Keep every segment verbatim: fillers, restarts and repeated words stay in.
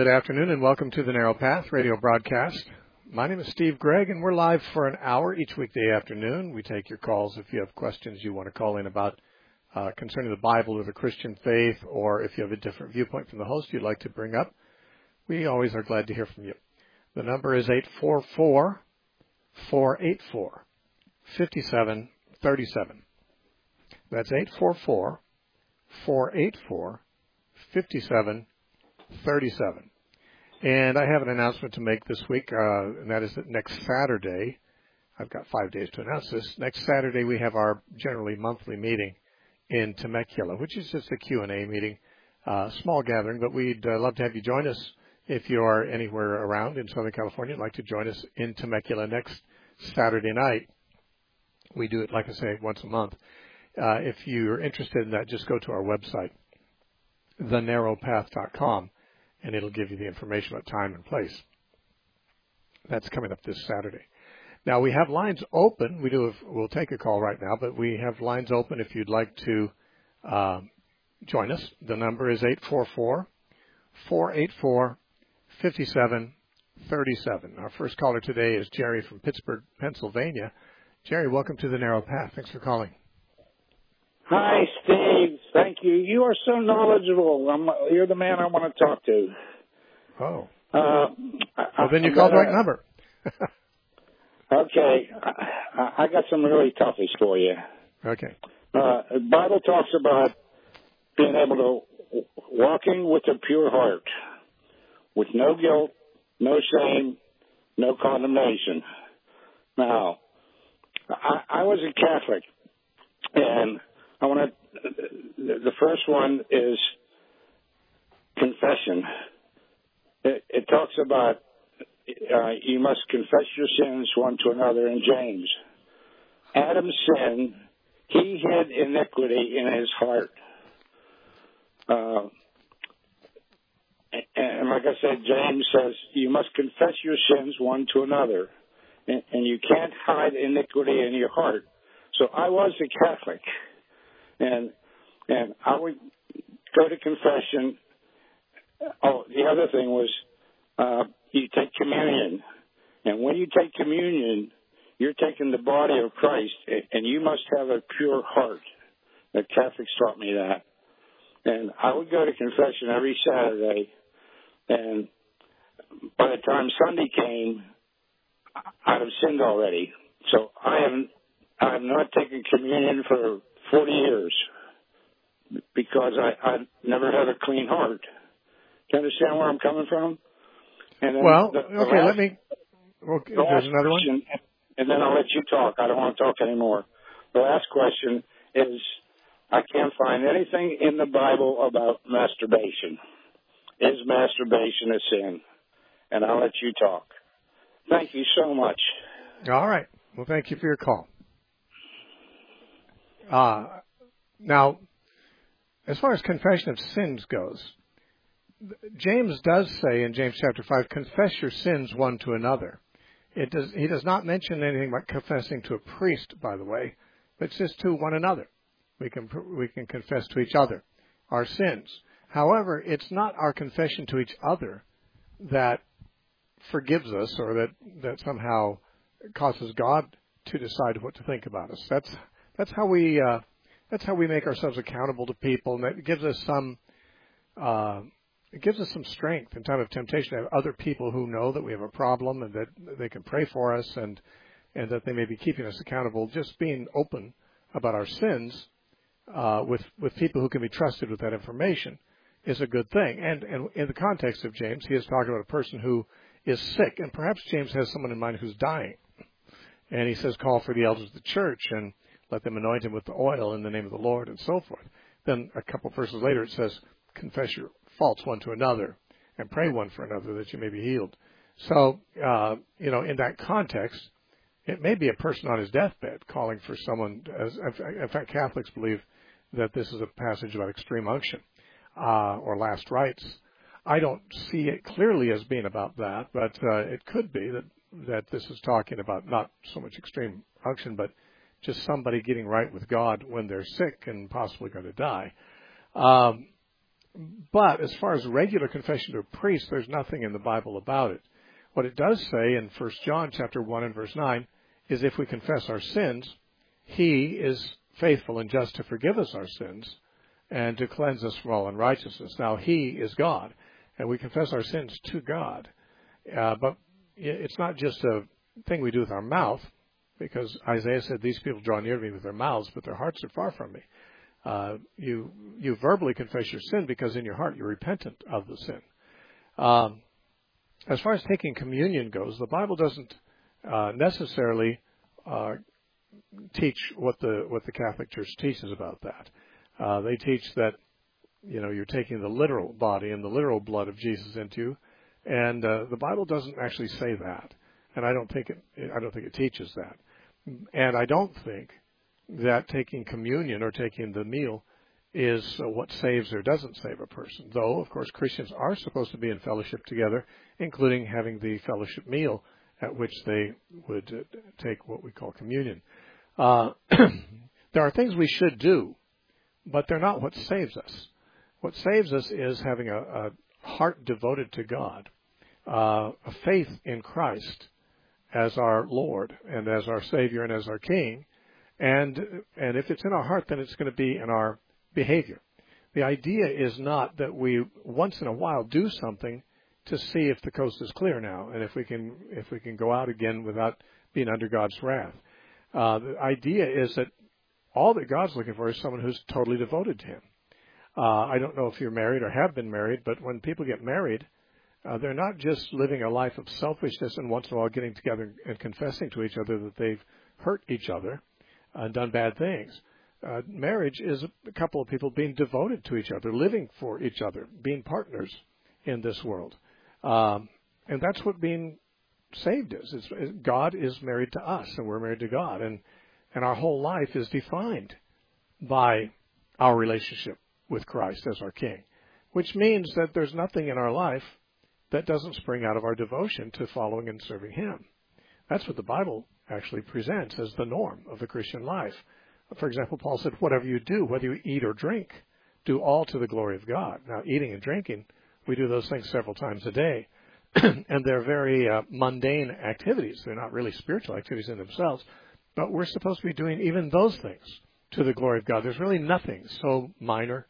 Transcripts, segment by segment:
Good afternoon and welcome to the Narrow Path radio broadcast. My name is Steve Gregg and we're live for an hour each weekday afternoon. We take your calls if you have questions you want to call in about uh, concerning the Bible or the Christian faith, or if you have a different viewpoint from the host you'd like to bring up. We always are glad to hear from you. The number is eight four four, four eight four, five seven three seven. That's eight four four, four eight four, five seven three seven. And I have an announcement to make this week, uh, and that is that next Saturday, I've got five days to announce this, next Saturday we have our generally monthly meeting in Temecula, which is just a Q and A meeting, uh, small gathering, but we'd uh, love to have you join us. If you are anywhere around in Southern California and like to join us in Temecula next Saturday night. We do it, like I say, once a month. Uh, if you're interested in that, just go to our website, the narrow path dot com, and it'll give you the information about time and place. That's coming up this Saturday. Now, we have lines open. We do. Have, we'll take a call right now, but we have lines open if you'd like to uh, join us. The number is eight four four, four eight four, five seven three seven. Our first caller today is Jerry from Pittsburgh, Pennsylvania. Jerry, welcome to the Narrow Path. Thanks for calling. Hi, Steve. Thank you. You are so knowledgeable. I'm, you're the man I want to talk to. Oh. Uh, well, then you called the right number. Okay. I, I got some really toughies for you. Okay. Uh, the Bible talks about being able to walking with a pure heart, with no guilt, no shame, no condemnation. Now, I, I was a Catholic, and I want to. The first one is confession. It, it talks about uh, you must confess your sins one to another in James. Adam's sin, he hid iniquity in his heart. Uh, and like I said, James says you must confess your sins one to another, and, and you can't hide iniquity in your heart. So I was a Catholic, and and I would go to confession. Oh, the other thing was uh, you take communion, and when you take communion, you're taking the body of Christ, and you must have a pure heart. The Catholics taught me that, and I would go to confession every Saturday, and by the time Sunday came, I'd have sinned already. So I haven't. I have not taken communion for forty years because I, I never had a clean heart. Do you understand where I'm coming from? And then well, the, the okay, last, let me. Okay, the there's another question, one. And then I'll let you talk. I don't want to talk anymore. The last question is, I can't find anything in the Bible about masturbation. Is masturbation a sin? And I'll let you talk. Thank you so much. All right. Well, thank you for your call. Uh, now, as far as confession of sins goes, James does say in James chapter five, confess your sins one to another. It does, he does not mention anything about confessing to a priest, by the way, but it's just to one another. We can, we can confess to each other our sins. However, it's not our confession to each other that forgives us or that, that somehow causes God to decide what to think about us. That's That's how we uh, that's how we make ourselves accountable to people, and that gives us some uh, it gives us some strength in time of temptation to have other people who know that we have a problem and that they can pray for us, and and that they may be keeping us accountable. Just being open about our sins uh, with with people who can be trusted with that information is a good thing. And and in the context of James, he is talking about a person who is sick, and perhaps James has someone in mind who's dying, and he says, call for the elders of the church and let them anoint him with the oil in the name of the Lord, and so forth. Then a couple of verses later it says, confess your faults one to another and pray one for another that you may be healed. So, uh, you know, in that context, it may be a person on his deathbed calling for someone. As, in fact, Catholics believe that this is a passage about extreme unction uh, or last rites. I don't see it clearly as being about that, but uh, it could be that, that this is talking about not so much extreme unction, but just somebody getting right with God when they're sick and possibly going to die. Um, But as far as regular confession to a priest, there's nothing in the Bible about it. What it does say in First John chapter one and verse nine is if we confess our sins, he is faithful and just to forgive us our sins and to cleanse us from all unrighteousness. Now, he is God, and we confess our sins to God. Uh, but it's not just a thing we do with our mouth, because Isaiah said, these people draw near to me with their mouths, but their hearts are far from me. Uh, you you verbally confess your sin because in your heart you're repentant of the sin. Um, as far as taking communion goes, the Bible doesn't uh, necessarily uh, teach what the what the Catholic Church teaches about that. Uh, they teach that, you know, you're taking the literal body and the literal blood of Jesus into you, and uh, the Bible doesn't actually say that, and I don't think it I don't think it teaches that, and I don't think that taking communion or taking the meal is uh, what saves or doesn't save a person. Though, of course, Christians are supposed to be in fellowship together, including having the fellowship meal at which they would uh, take what we call communion. Uh, there are things we should do, but they're not what saves us. What saves us is having a, a heart devoted to God, uh, a faith in Christ as our Lord and as our Savior and as our King. And and if it's in our heart, then it's going to be in our behavior. The idea is not that we once in a while do something to see if the coast is clear now, and if we can if we can go out again without being under God's wrath. Uh, the idea is that all that God's looking for is someone who's totally devoted to Him. Uh, I don't know if you're married or have been married, but when people get married, uh, they're not just living a life of selfishness and once in a while getting together and confessing to each other that they've hurt each other and done bad things. Uh, marriage is a couple of people being devoted to each other, living for each other, being partners in this world. Um, and that's what being saved is. It's, it, God is married to us, and we're married to God. And, and our whole life is defined by our relationship with Christ as our King, which means that there's nothing in our life that doesn't spring out of our devotion to following and serving Him. That's what the Bible actually presents as the norm of the Christian life. For example, Paul said, whatever you do, whether you eat or drink, do all to the glory of God. Now, eating and drinking, we do those things several times a day, and they're very uh, mundane activities. They're not really spiritual activities in themselves, but we're supposed to be doing even those things to the glory of God. There's really nothing so minor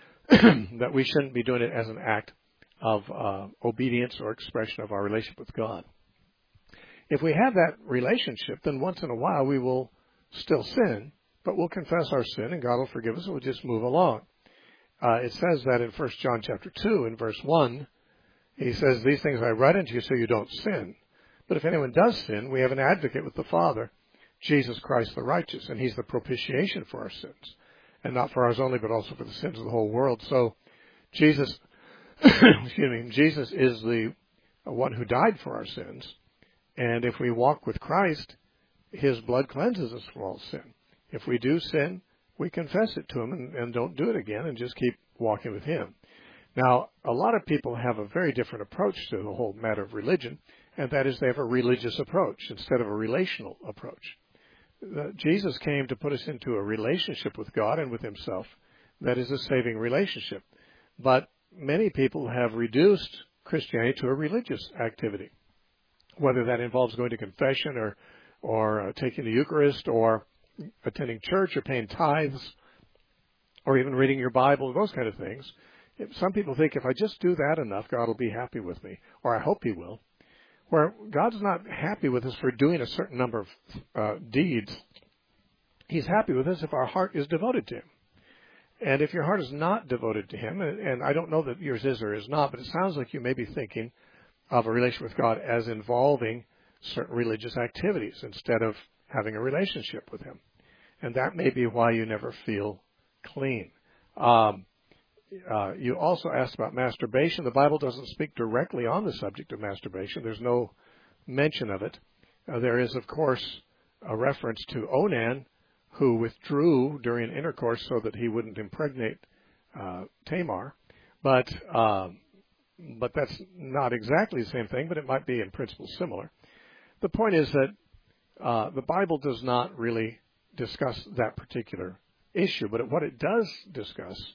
that we shouldn't be doing it as an act of uh, obedience or expression of our relationship with God. If we have that relationship, then once in a while we will still sin, but we'll confess our sin and God will forgive us and we'll just move along. Uh, it says that in First John chapter two in verse one, he says, these things I write unto you so you don't sin. But if anyone does sin, we have an advocate with the Father, Jesus Christ the righteous, and He's the propitiation for our sins. And not for ours only, but also for the sins of the whole world. So Jesus, excuse me, Jesus is the one who died for our sins. And if we walk with Christ, His blood cleanses us from all sin. If we do sin, we confess it to Him and, and don't do it again and just keep walking with Him. Now, a lot of people have a very different approach to the whole matter of religion, and that is they have a religious approach instead of a relational approach. Uh, Jesus came to put us into a relationship with God and with Himself that is a saving relationship. But many people have reduced Christianity to a religious activity, whether that involves going to confession or or uh, taking the Eucharist or attending church or paying tithes or even reading your Bible, those kind of things. If some people think if I just do that enough, God will be happy with me, or I hope He will. Where God's not happy with us for doing a certain number of uh, deeds. He's happy with us if our heart is devoted to Him. And if your heart is not devoted to Him, and, and I don't know that yours is or is not, but it sounds like you may be thinking of a relationship with God as involving certain religious activities instead of having a relationship with Him. And that may be why you never feel clean. Um, uh, you also asked about masturbation. The Bible doesn't speak directly on the subject of masturbation. There's no mention of it. Uh, there is, of course, a reference to Onan, who withdrew during intercourse so that he wouldn't impregnate uh, Tamar. But um, but that's not exactly the same thing, but it might be in principle similar. The point is that uh, the Bible does not really discuss that particular issue, but what it does discuss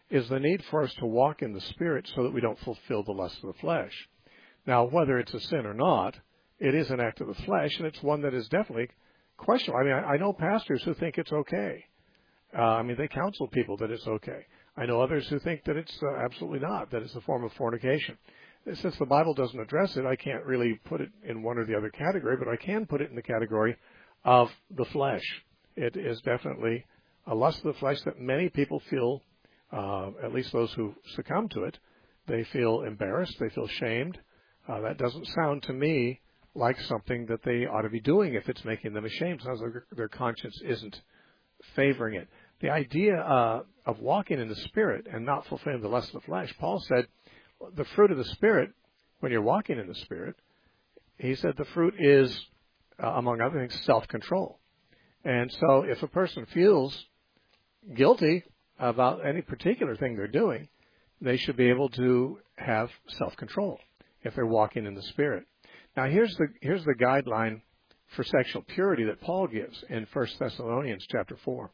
is the need for us to walk in the Spirit so that we don't fulfill the lust of the flesh. Now, whether it's a sin or not, it is an act of the flesh, and it's one that is definitely questionable. I mean, I, I know pastors who think it's okay. Uh, I mean, they counsel people that it's okay. I know others who think that it's uh, absolutely not, that it's a form of fornication. Since the Bible doesn't address it, I can't really put it in one or the other category, but I can put it in the category of the flesh. It is definitely a lust of the flesh that many people feel, uh, at least those who succumb to it, they feel embarrassed, they feel shamed. Uh, that doesn't sound to me like something that they ought to be doing if it's making them ashamed. It sounds like their conscience isn't favoring it. The idea uh, of walking in the Spirit and not fulfilling the lust of the flesh, Paul said the fruit of the Spirit, when you're walking in the Spirit, he said the fruit is, uh, among other things, self-control. And so if a person feels guilty about any particular thing they're doing, they should be able to have self-control if they're walking in the Spirit. Now, here's the here's the guideline for sexual purity that Paul gives in First Thessalonians chapter four.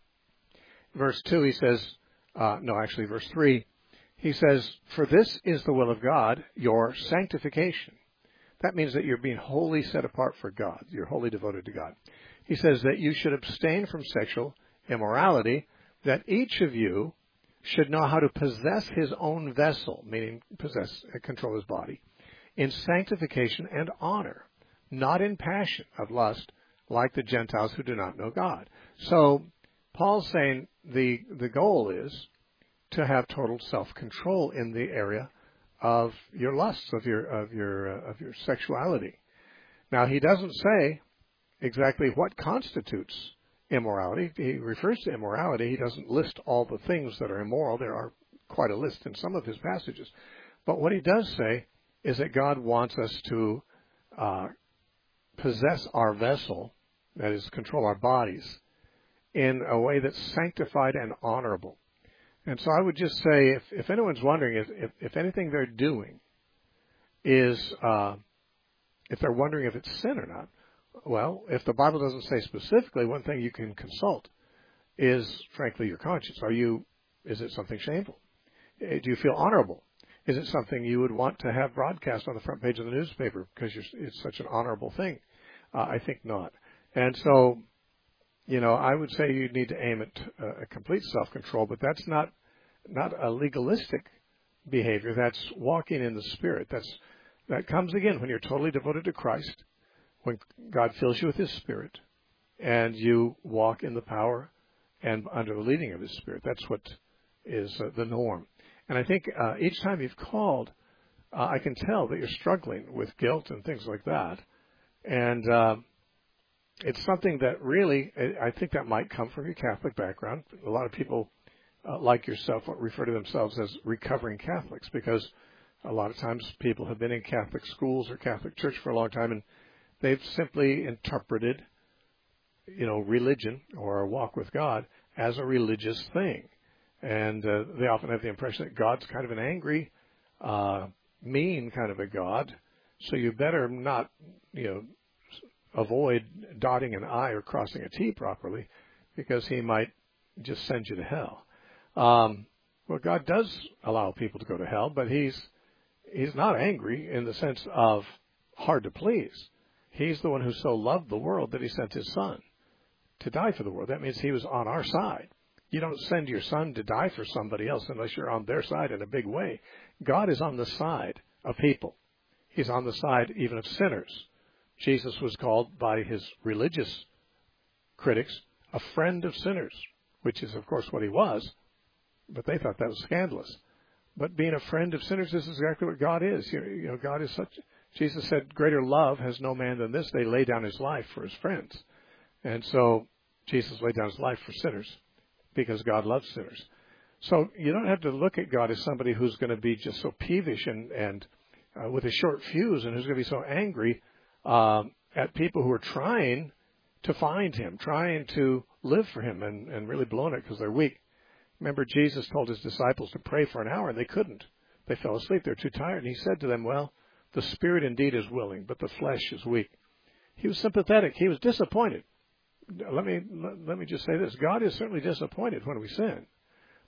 Verse two, he says, uh, no, actually verse three, he says, "For this is the will of God, your sanctification." That means that you're being wholly set apart for God. You're wholly devoted to God. He says that you should abstain from sexual immorality, that each of you should know how to possess his own vessel, meaning possess, control his body, in sanctification and honor, not in passion of lust, like the Gentiles who do not know God. So Paul's saying the the goal is to have total self-control in the area of your lusts, of your of your uh, of your sexuality. Now, he doesn't say exactly what constitutes immorality. He refers to immorality. He doesn't list all the things that are immoral. There are quite a list in some of his passages. But what he does say is that God wants us to uh, possess our vessel, that is, control our bodies, in a way that's sanctified and honorable. And so I would just say, if, if anyone's wondering if, if, if anything they're doing is, uh, if they're wondering if it's sin or not, well, if the Bible doesn't say specifically, one thing you can consult is, frankly, your conscience. Are you, is it something shameful? Do you feel honorable? Is it something you would want to have broadcast on the front page of the newspaper because you're, it's such an honorable thing? Uh, I think not. And so, you know, I would say you need to aim at uh, a complete self-control, but that's not not a legalistic behavior. That's walking in the Spirit. That's that comes again when you're totally devoted to Christ, when God fills you with His Spirit, and you walk in the power and under the leading of His Spirit. That's what is uh, the norm. And I think uh, each time you've called, uh, I can tell that you're struggling with guilt and things like that. And uh, it's something that really, I think that might come from your Catholic background. A lot of people, uh, like yourself, refer to themselves as recovering Catholics because a lot of times people have been in Catholic schools or Catholic church for a long time, and they've simply interpreted, you know, religion or a walk with God as a religious thing. And uh, they often have the impression that God's kind of an angry, uh, mean kind of a God, so you better not, you know, avoid dotting an I or crossing a T properly because He might just send you to hell. Um, well, God does allow people to go to hell, but He's He's not angry in the sense of hard to please. He's the one who so loved the world that He sent His Son to die for the world. That means He was on our side. You don't send your son to die for somebody else unless you're on their side in a big way. God is on the side of people. He's on the side even of sinners. Jesus was called by His religious critics a friend of sinners, which is, of course, what He was, but they thought that was scandalous. But being a friend of sinners is exactly what God is. You know, God is such, Jesus said, greater love has no man than this. They lay down His life for His friends. And so Jesus laid down His life for sinners, because God loves sinners. So you don't have to look at God as somebody who's going to be just so peevish and, and uh, with a short fuse and who's going to be so angry um, at people who are trying to find Him, trying to live for Him and, and really blowing it because they're weak. Remember, Jesus told His disciples to pray for an hour and they couldn't. They fell asleep. They're too tired. And He said to them, well, the spirit indeed is willing, but the flesh is weak. He was sympathetic. He was disappointed. Let me let me just say this. God is certainly disappointed when we sin.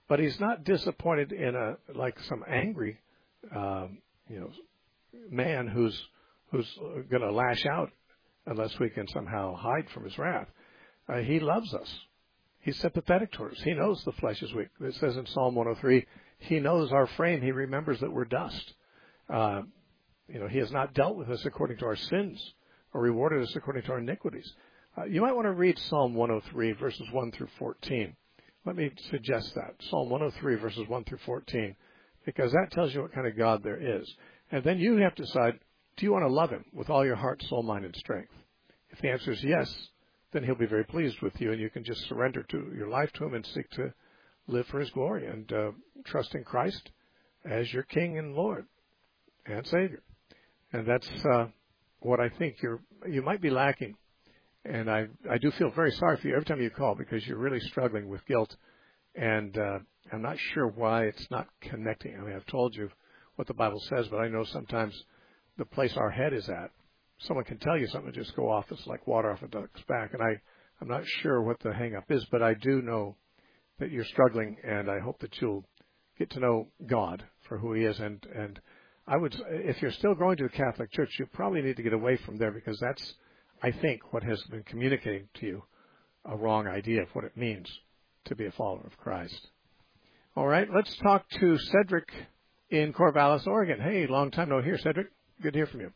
but he's not disappointed in a like some angry, um, you know, man who's who's going to lash out unless we can somehow hide from his wrath. Uh, he loves us. He's sympathetic towards us. He knows the flesh is weak. It says in Psalm one oh three, he knows our frame. He remembers that we're dust. Uh, you know, he has not dealt with us according to our sins or rewarded us according to our iniquities. Uh, you might want to read Psalm one oh three, verses one through fourteen. Let me suggest that. Psalm one oh three, verses one through fourteen, because that tells you what kind of God there is. And then you have to decide, do you want to love him with all your heart, soul, mind, and strength? If the answer is yes, then he'll be very pleased with you, and you can just surrender to your life to him and seek to live for his glory and uh, trust in Christ as your King and Lord and Savior. And that's uh, what I think you're you might be lacking. And I I do feel very sorry for you every time you call, because you're really struggling with guilt. And uh, I'm not sure why it's not connecting. I mean, I've told you what the Bible says, but I know sometimes the place our head is at, someone can tell you something and just go off. It's like water off a duck's back. And I, I'm not sure what the hang-up is, but I do know that you're struggling, and I hope that you'll get to know God for who he is. And, and I would, if you're still going to the Catholic Church, you probably need to get away from there, because that's, I think, what has been communicating to you a wrong idea of what it means to be a follower of Christ. All right, let's talk to Cedric in Corvallis, Oregon. Hey, long time no hear, Cedric. Good to hear from you.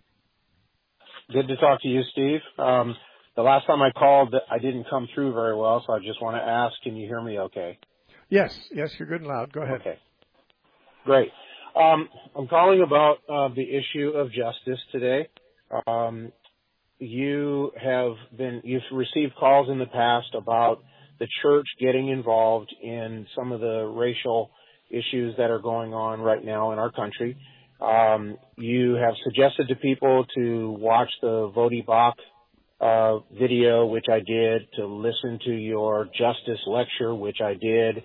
Good to talk to you, Steve. Um, the last time I called, I didn't come through very well, so I just want to ask, can you hear me okay? Yes, yes, you're good and loud. Go ahead. Okay, great. Um, I'm calling about uh, the issue of justice today. Um, you have been, you've received calls in the past about the church getting involved in some of the racial issues that are going on right now in our country. Um, you have suggested to people to watch the Voddie Bach uh, video, which I did, to listen to your justice lecture, which I did.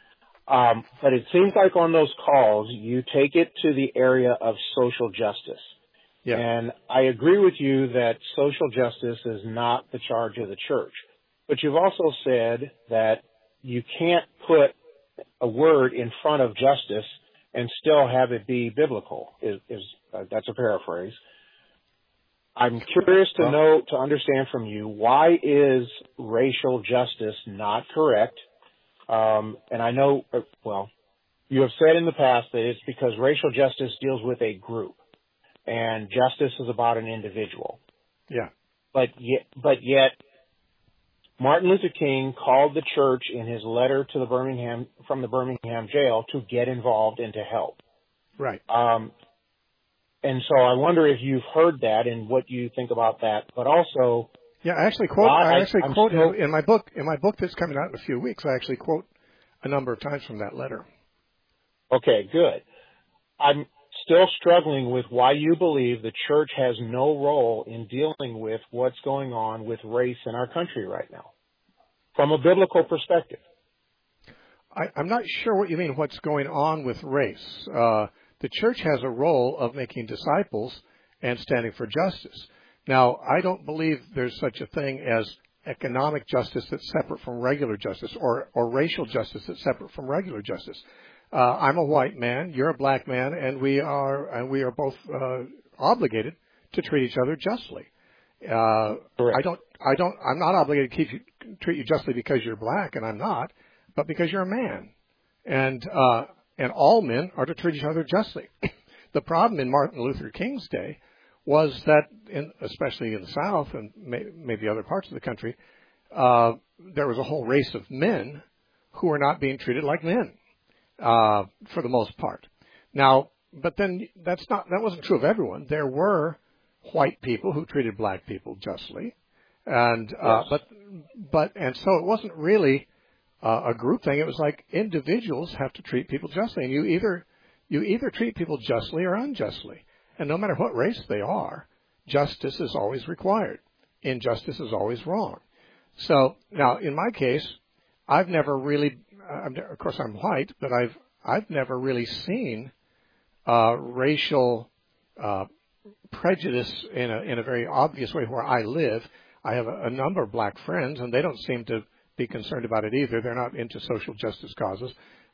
Um, but it seems like on those calls, you take it to the area of social justice. Yeah. And I agree with you that social justice is not the charge of the church. But you've also said that you can't put a word in front of justice and still have it be biblical. Is, is uh, that's a paraphrase. I'm curious to know, to understand from you, why is racial justice not correct? Um, and I know, uh, well, you have said in the past that it's because racial justice deals with a group, and justice is about an individual. Yeah. But yet, but yet, Martin Luther King called the church in his letter to the Birmingham, from the Birmingham jail, to get involved and to help. Right. Um, and so I wonder if you've heard that and what you think about that. But also, yeah, I actually quote. I, I actually I'm quote still, in my book. In my book that's coming out in a few weeks, I actually quote a number of times from that letter. Okay, good. I'm still struggling with why you believe the church has no role in dealing with what's going on with race in our country right now, from a biblical perspective. I, I'm not sure what you mean, what's going on with race. Uh, the church has a role of making disciples and standing for justice. Now, I don't believe there's such a thing as economic justice that's separate from regular justice, or, or racial justice that's separate from regular justice. Uh, I'm a white man, you're a black man, and we are and we are both uh, obligated to treat each other justly. Uh, I don't, I don't, I'm not obligated to keep you, treat you justly because you're black, and I'm not, but because you're a man, and uh, and all men are to treat each other justly. The problem in Martin Luther King's day was that, in, especially in the South and may, maybe other parts of the country, uh, there was a whole race of men who were not being treated like men. Uh, for the most part. Now, but then that's not, that wasn't true of everyone. There were white people who treated black people justly. And, uh, yes. but, but, and so it wasn't really uh, a group thing. It was like individuals have to treat people justly. And you either, you either treat people justly or unjustly. And no matter what race they are, justice is always required. Injustice is always wrong. So now in my case, I've never really, of course, I'm white, but I've I've never really seen uh, racial uh, prejudice in a in a very obvious way where I live. I have a, a number of black friends, and they don't seem to be concerned about it either. They're not into social justice causes.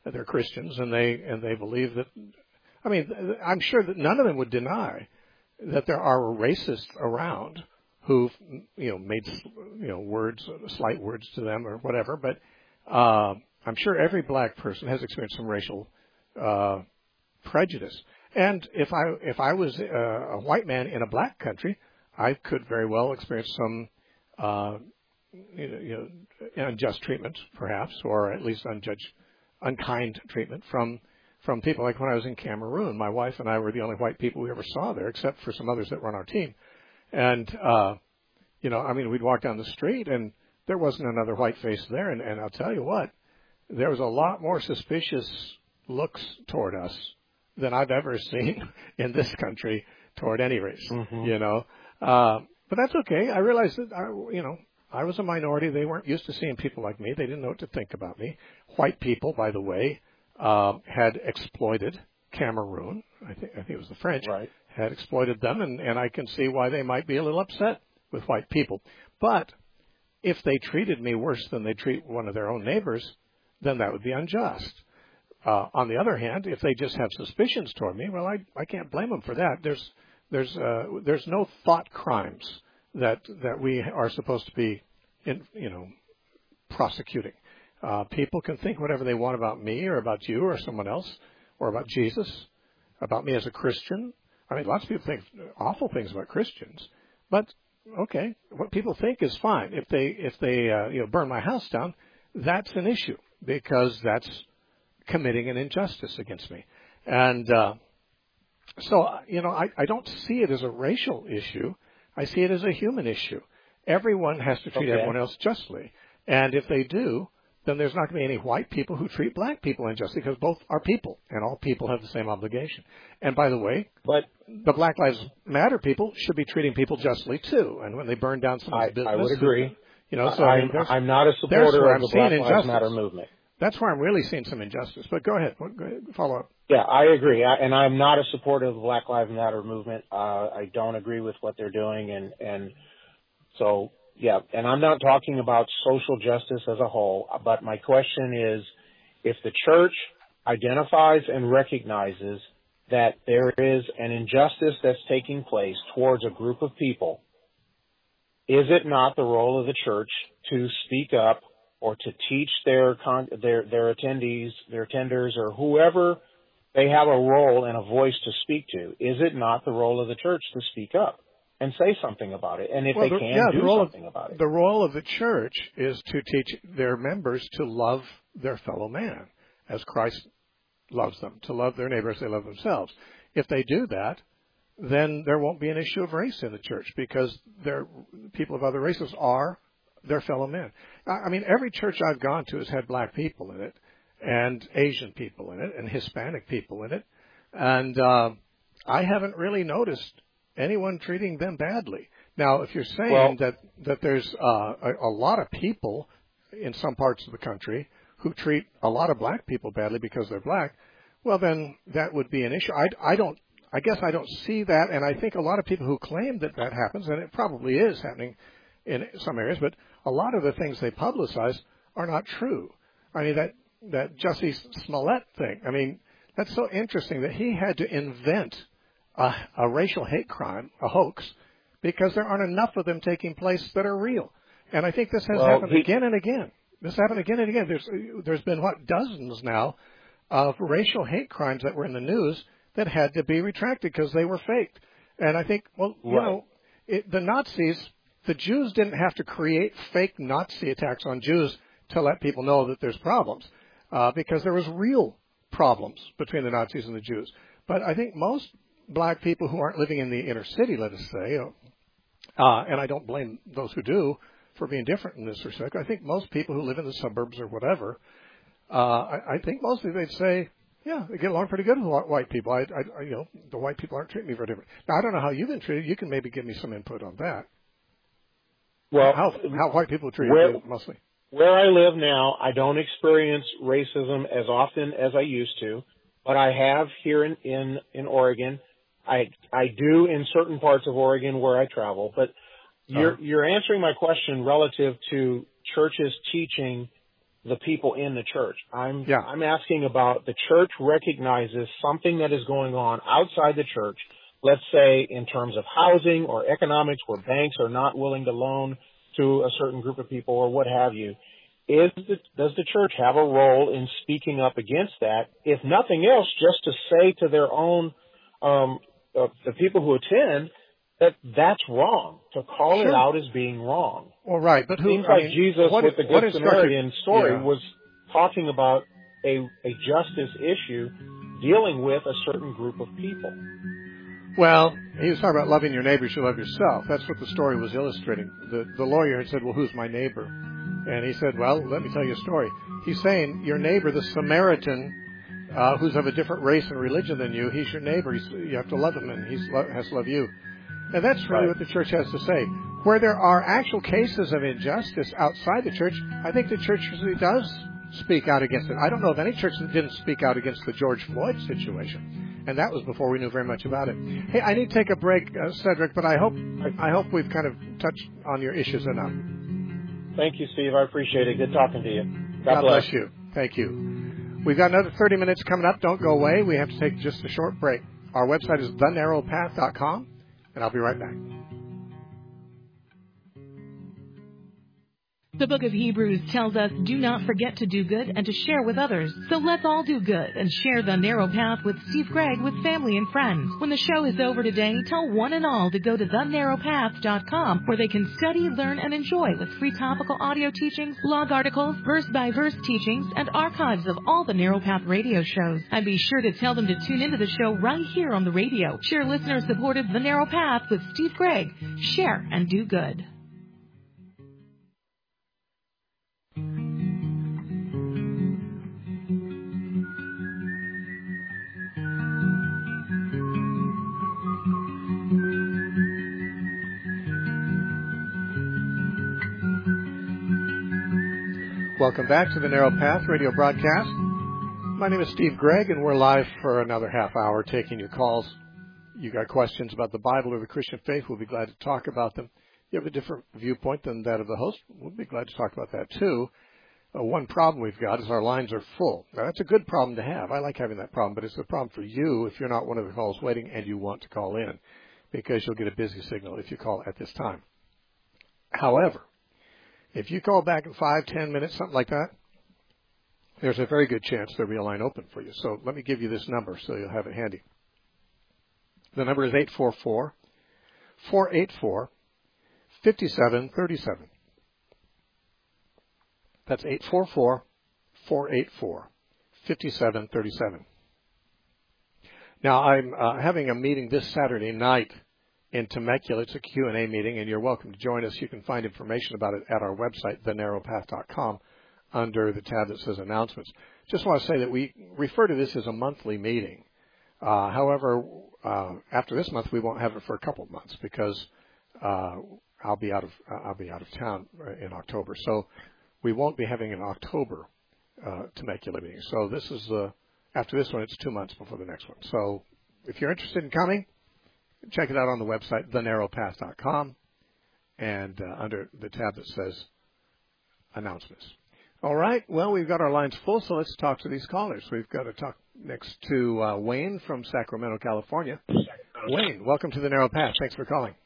they're Christians, and they and they believe that. I mean, I'm sure that none of them would deny that there are racists around who've, you know, made, you know, words, slight words to them or whatever. But uh, I'm sure every black person has experienced some racial uh, prejudice. And if I if I was a, a white man in a black country, I could very well experience some, uh, you know, you know, unjust treatment, perhaps, or at least unjudged, unkind treatment from. From people like when I was in Cameroon, my wife and I were the only white people we ever saw there, except for some others that were on our team. And, uh, you know, I mean, we'd walk down the street and there wasn't another white face there. And, and I'll tell you what, there was a lot more suspicious looks toward us than I've ever seen in this country toward any race, mm-hmm. you know. Uh, but that's okay. I realized that, I, you know, I was a minority. They weren't used to seeing people like me. They didn't know what to think about me. White people, by the way, Uh, had exploited Cameroon. I think I think it was the French right. had exploited them, and, and I can see why they might be a little upset with white people. But if they treated me worse than they treat one of their own neighbors, then that would be unjust. Uh, on the other hand, if they just have suspicions toward me, well, I I can't blame them for that. There's there's uh, there's no thought crimes that that we are supposed to be, in, you know, prosecuting. Uh, people can think whatever they want about me or about you or someone else or about Jesus, about me as a Christian. I mean, lots of people think awful things about Christians, but okay, what people think is fine. If they if they uh, you know burn my house down, that's an issue because that's committing an injustice against me. And uh, so you know, I, I don't see it as a racial issue. I see it as a human issue. Everyone has to treat okay. everyone else justly, and if they do, then there's not going to be any white people who treat black people unjustly because both are people, and all people have the same obligation. And by the way, but the Black Lives Matter people should be treating people justly too. And when they burn down someone's I, business, I would agree. You know, so I'm, I'm not a supporter of the Black Lives Matter movement. That's where I'm really seeing some injustice. But go ahead, go ahead follow up. Yeah, I agree, I, and I'm not a supporter of the Black Lives Matter movement. Uh, I don't agree with what they're doing, and and so. Yeah, and I'm not talking about social justice as a whole, but my question is, if the church identifies and recognizes that there is an injustice that's taking place towards a group of people, is it not the role of the church to speak up or to teach their con- their their attendees, their attenders, or whoever they have a role and a voice to speak to? Is it not the role of the church to speak up and say something about it? And if well, they the, can, yeah, do the something of, about it. The role of the church is to teach their members to love their fellow man as Christ loves them, to love their neighbor as they love themselves. If they do that, then there won't be an issue of race in the church because their people of other races are their fellow men. I mean, every church I've gone to has had black people in it and Asian people in it and Hispanic people in it. And uh, I haven't really noticed anyone treating them badly. Now, if you're saying well, that, that there's uh, a, a lot of people in some parts of the country who treat a lot of black people badly because they're black, well, then that would be an issue. I, I don't, I guess I don't see that, and I think a lot of people who claim that that happens, and it probably is happening in some areas, but a lot of the things they publicize are not true. I mean, that, that Jussie Smollett thing, I mean, that's so interesting that he had to invent A, a racial hate crime, a hoax, because there aren't enough of them taking place that are real. And I think this has well, happened he, again and again. This happened again and again. There's there's been, what, dozens now of racial hate crimes that were in the news that had to be retracted because they were faked. And I think, well, you right. know, it, the Nazis, the Jews didn't have to create fake Nazi attacks on Jews to let people know that there's problems, uh, because there was real problems between the Nazis and the Jews. But I think most black people who aren't living in the inner city, let us say, uh, and I don't blame those who do for being different in this respect. I think most people who live in the suburbs or whatever, uh, I, I think mostly they'd say, yeah, they get along pretty good with white people. I, I, you know, the white people aren't treating me very different. Now, I don't know how you've been treated. You can maybe give me some input on that. Well, how how white people treat where, you mostly. Where I live now, I don't experience racism as often as I used to, but I have here in, in, in Oregon. I I do in certain parts of Oregon where I travel, but you're uh-huh. you're answering my question relative to churches teaching the people in the church. I'm yeah. I'm asking about the church recognizes something that is going on outside the church, let's say in terms of housing or economics where banks are not willing to loan to a certain group of people or what have you. Is the, does the church have a role in speaking up against that? If nothing else, just to say to their own, um, uh, the people who attend, that that's wrong, to call sure. it out as being wrong. Well, right, but who, Seems I like mean, Jesus what, with the what Good Samaritan story yeah. was talking about a, a justice issue dealing with a certain group of people. Well, he was talking about loving your neighbor as you love yourself. That's what the story was illustrating. The, the lawyer had said, well, who's my neighbor? And he said, well, let me tell you a story. He's saying your neighbor, the Samaritan, uh, who's of a different race and religion than you, he's your neighbor. He's, you have to love him, and he has to love you. And that's really Right. what the church has to say. Where there are actual cases of injustice outside the church, I think the church really does speak out against it. I don't know of any church that didn't speak out against the George Floyd situation. And that was before we knew very much about it. Hey, I need to take a break, uh, Cedric, but I hope I hope we've kind of touched on your issues enough. Thank you, Steve. I appreciate it. Good talking to you. God, God bless. bless you. Thank you. We've got another thirty minutes coming up. Don't go away. We have to take just a short break. Our website is the narrow path dot com, and I'll be right back. The book of Hebrews tells us, do not forget to do good and to share with others. So let's all do good and share the narrow path with Steve Gregg with family and friends. When the show is over today, tell one and all to go to the narrow path dot com where they can study, learn, and enjoy with free topical audio teachings, blog articles, verse-by-verse teachings, and archives of all the Narrow Path radio shows. And be sure to tell them to tune into the show right here on the radio. Share listener-supported The Narrow Path with Steve Gregg. Share and do good. Welcome back to the Narrow Path radio broadcast. My name is Steve Gregg, and we're live for another half hour taking your calls. You got questions about the Bible or the Christian faith, we'll be glad to talk about them. You have a different viewpoint than that of the host, we'll be glad to talk about that too. Uh, one problem we've got is our lines are full. Now, that's a good problem to have. I like having that problem, but it's a problem for you if you're not one of the calls waiting and you want to call in, because you'll get a busy signal if you call at this time. However, if you call back in five, ten minutes, something like that, there's a very good chance there'll be a line open for you. So let me give you this number so you'll have it handy. The number is eight four four, four eight four, five seven three seven. That's eight four four, four eight four, five seven three seven. Now, I'm uh, having a meeting this Saturday night in Temecula. It's a Q and A meeting, and you're welcome to join us. You can find information about it at our website, the narrow path dot com, under the tab that says Announcements. Just want to say that we refer to this as a monthly meeting. Uh, however, uh, after this month, we won't have it for a couple of months because uh, I'll be out of uh, I'll be out of town in October. So we won't be having an October uh, Temecula meeting. So this is uh, after this one, it's two months before the next one. So if you're interested in coming, check it out on the website, the narrow path dot com, and uh, under the tab that says Announcements. All right. Well, we've got our lines full, so let's talk to these callers. We've got to talk next to uh, Wayne from Sacramento, California. Wayne, welcome to the Narrow Path. Thanks for calling.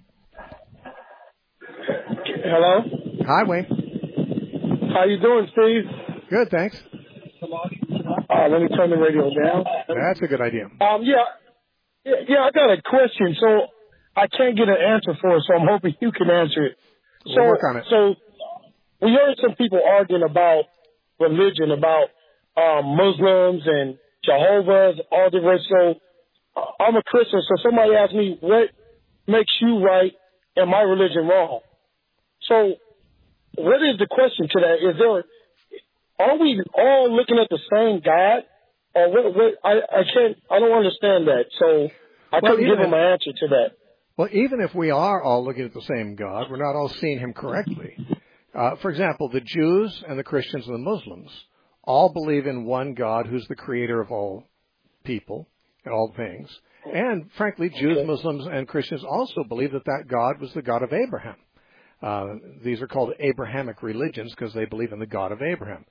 Hello. Hi, Wayne. How you doing, Steve? Good, thanks. Uh, let me turn the radio down. That's a good idea. Um, yeah, yeah, yeah, I got a question. So I can't get an answer for it, so I'm hoping you can answer it. We'll so, work on it. So we heard some people arguing about religion, about um, Muslims and Jehovah's, all the rest. So uh, I'm a Christian, so somebody asked me, what makes you right and my religion wrong? So what is the question to that? Is there, are we all looking at the same God? Or what, what, I, I can't, I don't understand that. So I well, couldn't give him if, an answer to that. Well, even if we are all looking at the same God, we're not all seeing him correctly. Uh, for example, the Jews and the Christians and the Muslims all believe in one God who's the creator of all people and all things. And frankly, Jews, okay. Muslims, and Christians also believe that that God was the God of Abraham. Uh, these are called Abrahamic religions because they believe in the God of Abraham.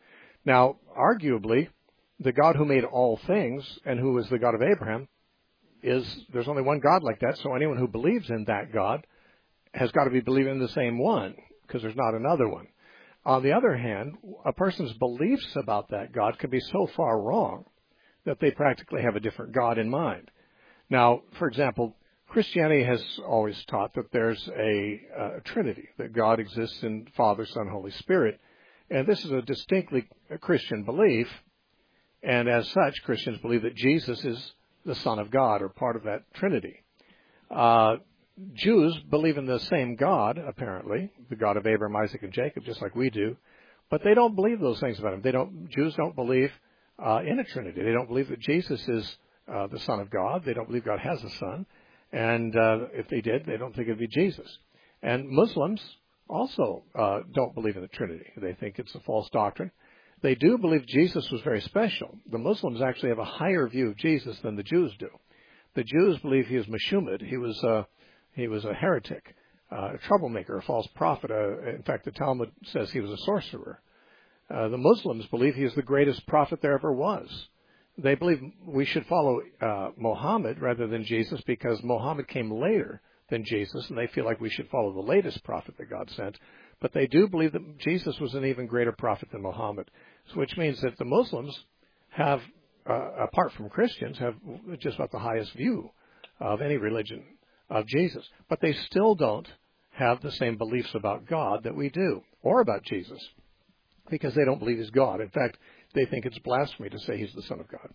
Now, arguably, the God who made all things and who is the God of Abraham is, there's only one God like that, so anyone who believes in that God has got to be believing in the same one, because there's not another one. On the other hand, a person's beliefs about that God can be so far wrong that they practically have a different God in mind. Now, for example, Christianity has always taught that there's a, a Trinity, that God exists in Father, Son, Holy Spirit. And this is a distinctly Christian belief. And as such, Christians believe that Jesus is the Son of God, or part of that Trinity. Uh, Jews believe in the same God, apparently, the God of Abraham, Isaac, and Jacob, just like we do. But they don't believe those things about him. They don't. Jews don't believe uh, in a Trinity. They don't believe that Jesus is uh, the Son of God. They don't believe God has a son. And uh, if they did, they don't think it would be Jesus. And Muslims also uh, don't believe in the Trinity. They think it's a false doctrine. They do believe Jesus was very special. The Muslims actually have a higher view of Jesus than the Jews do. The Jews believe he was Meshumed. He was uh, he was a heretic, uh, a troublemaker, a false prophet. Uh, in fact, the Talmud says he was a sorcerer. Uh, the Muslims believe he is the greatest prophet there ever was. They believe we should follow uh, Muhammad rather than Jesus because Muhammad came later than Jesus, and they feel like we should follow the latest prophet that God sent. But they do believe that Jesus was an even greater prophet than Muhammad, which means that the Muslims have, uh, apart from Christians, have just about the highest view of any religion of Jesus. But they still don't have the same beliefs about God that we do, or about Jesus, because they don't believe he's God. In fact, they think it's blasphemy to say he's the Son of God.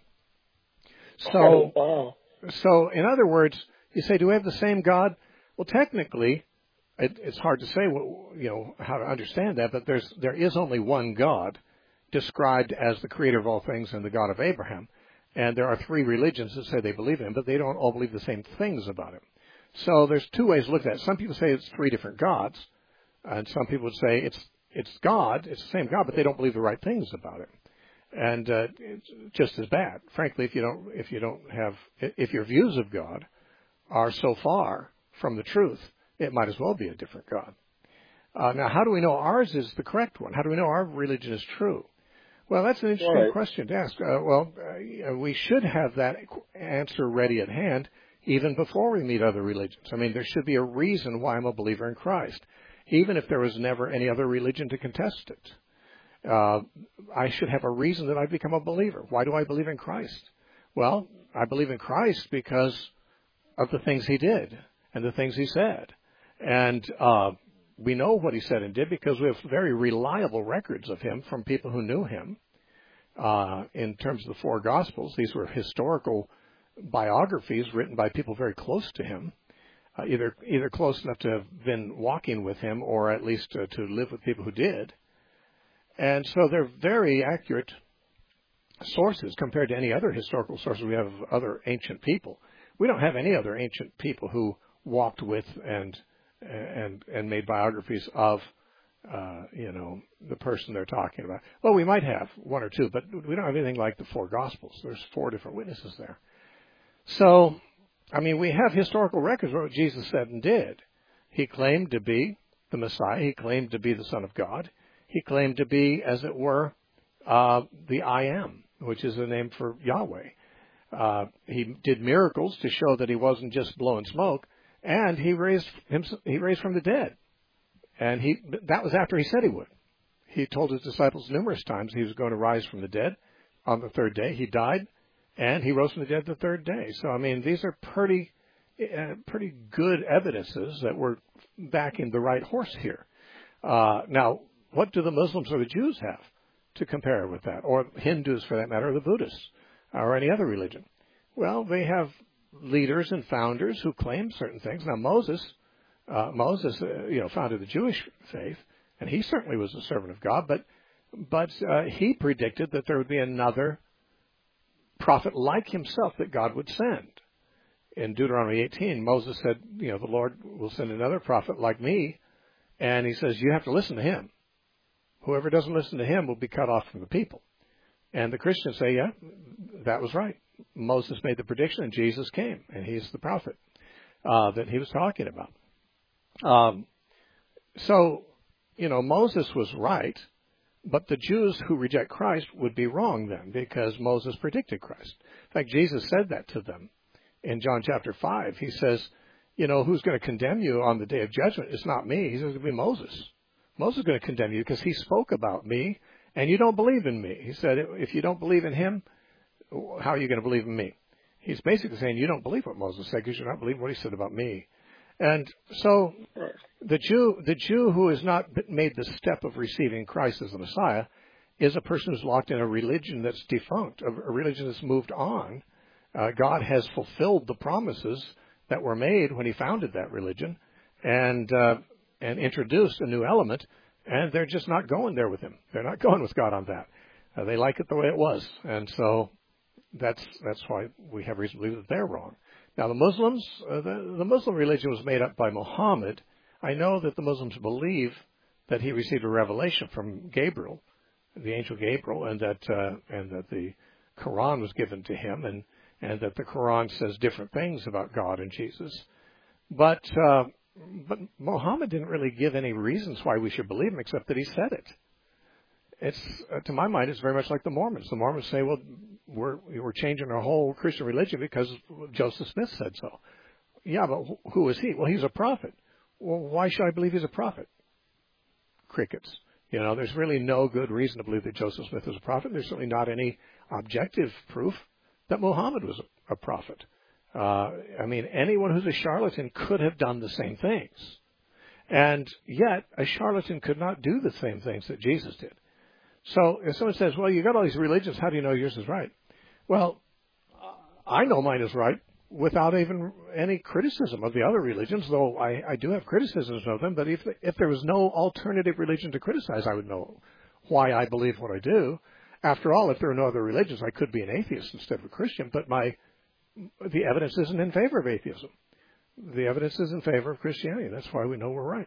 So, oh, wow. so in other words, you say, do we have the same God? Well, technically, it, it's hard to say, you know, how to understand that, but there's there is only one God described as the creator of all things and the God of Abraham. And there are three religions that say they believe in him, but they don't all believe the same things about him. So there's two ways to look at it. Some people say it's three different gods, and some people would say it's it's God, it's the same God, but they don't believe the right things about him. And uh, it's just as bad, frankly, if you don't if you don't have if your views of God are so far from the truth, it might as well be a different God. Uh, now, how do we know ours is the correct one? How do we know our religion is true? Well, that's an interesting right. question to ask. Uh, well, uh, we should have that answer ready at hand even before we meet other religions. I mean, there should be a reason why I'm a believer in Christ, even if there was never any other religion to contest it. Uh, I should have a reason that I become a believer. Why do I believe in Christ? Well, I believe in Christ because of the things he did and the things he said. And uh, we know what he said and did because we have very reliable records of him from people who knew him. Uh, in terms of the four Gospels, these were historical biographies written by people very close to him, uh, either either close enough to have been walking with him or at least uh, to live with people who did. And so they're very accurate sources compared to any other historical sources we have of other ancient people. We don't have any other ancient people who walked with and and and made biographies of, uh, you know, the person they're talking about. Well, we might have one or two, but we don't have anything like the four Gospels. There's four different witnesses there. So, I mean, we have historical records of what Jesus said and did. He claimed to be the Messiah. He claimed to be the Son of God. He claimed to be, as it were, uh, the I Am, which is a name for Yahweh. Uh, he did miracles to show that he wasn't just blowing smoke, and he raised him, he raised from the dead. And he that was after he said he would. He told his disciples numerous times he was going to rise from the dead on the third day. He died, and he rose from the dead the third day. So, I mean, these are pretty, uh, pretty good evidences that we're backing the right horse here. Uh, now, what do the Muslims or the Jews have to compare with that, or Hindus for that matter, or the Buddhists, or any other religion? Well, they have leaders and founders who claim certain things. Now, Moses, uh, Moses, uh, you know, founded the Jewish faith, and he certainly was a servant of God. But, but uh, he predicted that there would be another prophet like himself that God would send. In Deuteronomy eighteen, Moses said, you know, the Lord will send another prophet like me, and he says you have to listen to him. Whoever doesn't listen to him will be cut off from the people. And the Christians say, yeah, that was right. Moses made the prediction, and Jesus came, and he's the prophet uh, that he was talking about. Um, so, you know, Moses was right, But the Jews who reject Christ would be wrong then, because Moses predicted Christ. In fact, Jesus said that to them in John chapter five. He says, you know, who's going to condemn you on the day of judgment? It's not me. He says, it's going to be Moses. Moses is going to condemn you because he spoke about me, and you don't believe in me. He said, if you don't believe in him, how are you going to believe in me? He's basically saying, you don't believe what Moses said because you're not believing what he said about me. And so the Jew, the Jew who has not made the step of receiving Christ as the Messiah is a person who's locked in a religion that's defunct, a religion that's moved on. Uh, God has fulfilled the promises that were made when he founded that religion and uh, and introduced a new element, and they're just not going there with him. They're not going with God on that. Uh, they like it the way it was, and so that's that's why we have reason to believe that they're wrong. Now, the Muslims, uh, the, the Muslim religion was made up by Muhammad. I know that the Muslims believe that he received a revelation from Gabriel, the angel Gabriel, and that uh, and that the Quran was given to him, and, and that the Quran says different things about God and Jesus. But uh, but Muhammad didn't really give any reasons why we should believe him, except that he said it. It's uh, to my mind, it's very much like the Mormons. The Mormons say, well, we're we're changing our whole Christian religion because Joseph Smith said so. Yeah, but wh- who is he? Well, he's a prophet. Well, why should I believe he's a prophet? Crickets. You know, there's really no good reason to believe that Joseph Smith is a prophet. There's certainly not any objective proof that Muhammad was a, a prophet. Uh, I mean, anyone who's a charlatan could have done the same things. And yet, a charlatan could not do the same things that Jesus did. So if someone says, well, you got all these religions, how do you know yours is right? Well, I know mine is right without even any criticism of the other religions, though I, I do have criticisms of them. But if if there was no alternative religion to criticize, I would know why I believe what I do. After all, if there are no other religions, I could be an atheist instead of a Christian, but my the evidence isn't in favor of atheism. The evidence is in favor of Christianity. That's why we know we're right.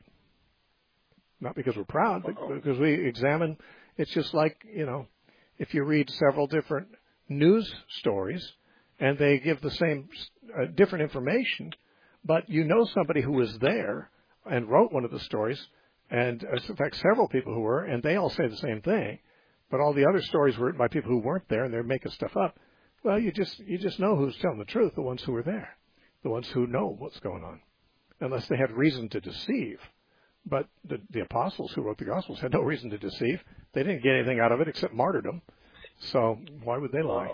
Not because we're proud, but because we examine. It's just like, you know, if you read several different news stories and they give the same uh, different information, but you know somebody who was there and wrote one of the stories, and uh, in fact several people who were, and they all say the same thing, but all the other stories were written by people who weren't there and they're making stuff up. Well, you just you just know who's telling the truth, the ones who were there, the ones who know what's going on, unless they had reason to deceive. But the, the apostles who wrote the Gospels had no reason to deceive. They didn't get anything out of it except martyrdom. So why would they lie?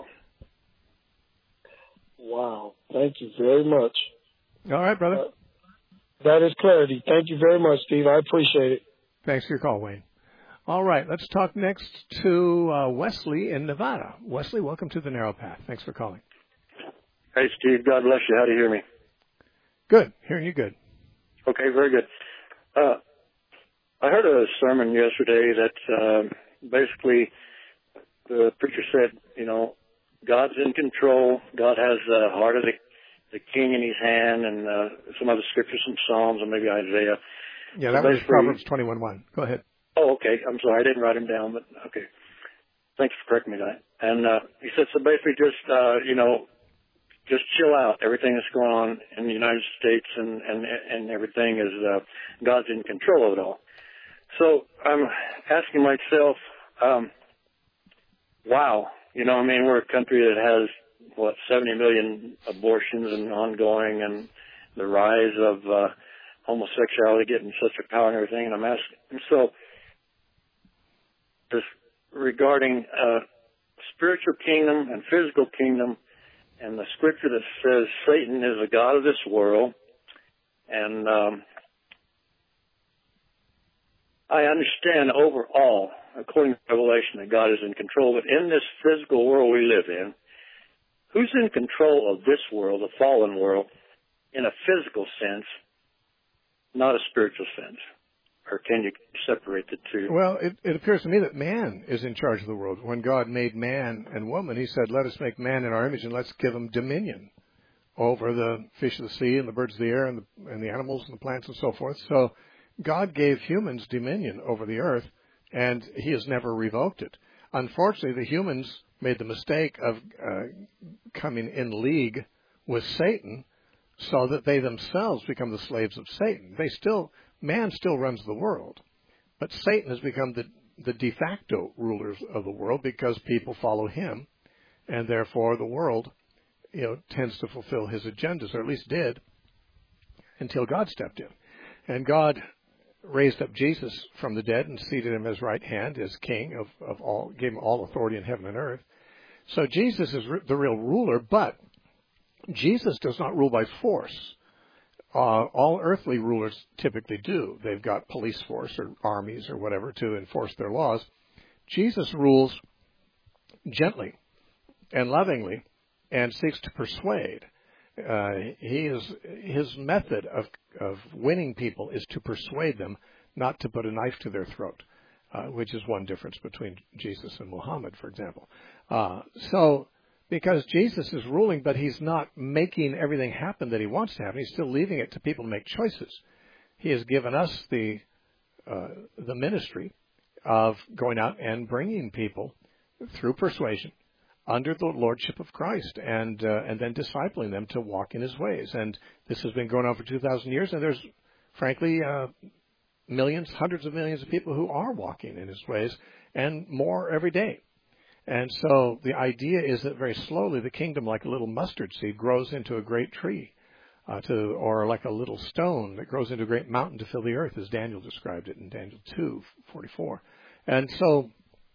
Wow. Wow. Thank you very much. All right, brother. Uh, that is clarity. Thank you very much, Steve. I appreciate it. Thanks for your call, Wayne. All right, let's talk next to uh, Wesley in Nevada. Wesley, welcome to the Narrow Path. Thanks for calling. Hey, Steve. God bless you. How do you hear me? Good. Hearing you good. Okay, very good. Uh, I heard a sermon yesterday that uh, basically the preacher said, you know, God's in control. God has the heart of the, the king in his hand, and uh, some other scriptures, some Psalms, and maybe Isaiah. Yeah, that so was Proverbs twenty-one one. Go ahead. Oh, okay. I'm sorry. I didn't write them down, but okay. Thanks for correcting me on that. And uh, he said, so basically just, uh, you know, just chill out. Everything that's going on in the United States and, and, and everything is, uh, God's in control of it all. So I'm asking myself, um, wow, you know, I mean, we're a country that has, what, seventy million abortions and ongoing, and the rise of, uh, homosexuality getting such a power and everything. And I'm asking, so this regarding, uh, spiritual kingdom and physical kingdom, and the scripture that says Satan is the god of this world, and um, I understand overall, according to Revelation, that God is in control. But in this physical world we live in, who's in control of this world, the fallen world, in a physical sense, not a spiritual sense? Or can you separate the two? Well, it, it appears to me that man is in charge of the world. When God made man and woman, he said, let us make man in our image and let's give them dominion over the fish of the sea and the birds of the air and the, and the animals and the plants and so forth. So God gave humans dominion over the earth, and he has never revoked it. Unfortunately, the humans made the mistake of uh, coming in league with Satan so that they themselves become the slaves of Satan. They still... Man still runs the world, but Satan has become the, the de facto rulers of the world because people follow him, and therefore the world, you know, tends to fulfill his agendas, or at least did, until God stepped in. And God raised up Jesus from the dead and seated him at his right hand as king of, of all, gave him all authority in heaven and earth. So Jesus is the real ruler, but Jesus does not rule by force. Uh, all earthly rulers typically do. They've got police force or armies or whatever to enforce their laws. Jesus rules gently and lovingly and seeks to persuade. Uh, he is, his method of, of winning people is to persuade them, not to put a knife to their throat, uh, which is one difference between Jesus and Muhammad, for example. Uh, so, because Jesus is ruling, but he's not making everything happen that he wants to happen. He's still leaving it to people to make choices. He has given us the uh, the ministry of going out and bringing people through persuasion under the lordship of Christ, and uh, and then discipling them to walk in his ways. And this has been going on for two thousand years, and there's, frankly, uh, millions, hundreds of millions of people who are walking in his ways, and more every day. And so the idea is that very slowly the kingdom, like a little mustard seed, grows into a great tree, uh, to or like a little stone that grows into a great mountain to fill the earth, as Daniel described it in Daniel two forty-four. And so